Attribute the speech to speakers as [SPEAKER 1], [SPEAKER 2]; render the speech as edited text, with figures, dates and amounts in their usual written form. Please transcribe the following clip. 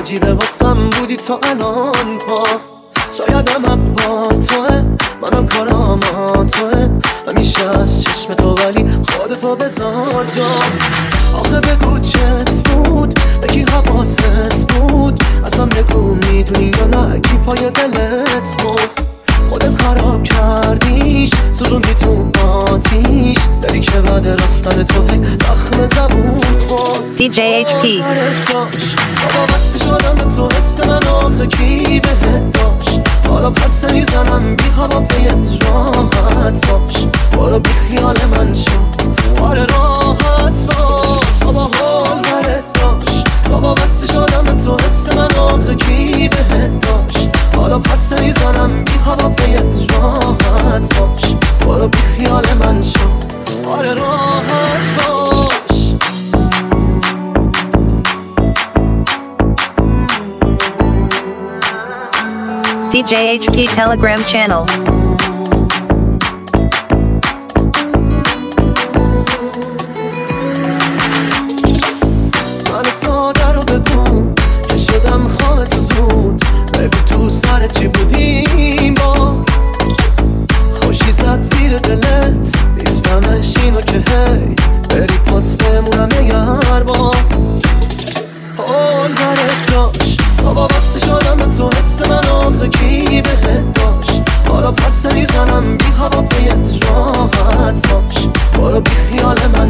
[SPEAKER 1] عجیبه واسم بودی تا الان ها. شایدم با توه، منم کارم توه، همیشه از چشم تو ولی خودتو بذار جا. آخه بگو چت بود، بگی حواست بود، اصلا بگو میدونی یا نه کی پای دلت بود. خودت خراب کردیش، سوزوندی تو آتیش، داری که بعد رفتن تو زخم زبون بود.
[SPEAKER 2] DJ HP
[SPEAKER 1] بابا بستی شدم به تو، حس من آخه کی بهت داشت. حالا پس میزنم بی هوا بیت راحت باش. برو بی خیال من شو، آره راحت باش. بابا حال برت داشت، بابا بستی شدم به تو، حس من آخه کی بهت داشت. حالا پس میزنم بی هوا بیت راحت باش. برو بی خیال من شو، آره راحت باش.
[SPEAKER 2] DJ HP Telegram channel.
[SPEAKER 1] من ساده رو بگو که شدم خواه تو زود. بگو تو سر چی بودیم با خوشی زد زیر دلت. نیستمش اینو که هی بری پات بمونم یه با حال برت داشت. بابا بسته شدم به تو، حس من آخه کی بهت داشت. حالا پس میزنم بی هوا بیت راحت باش. برو بی خیال من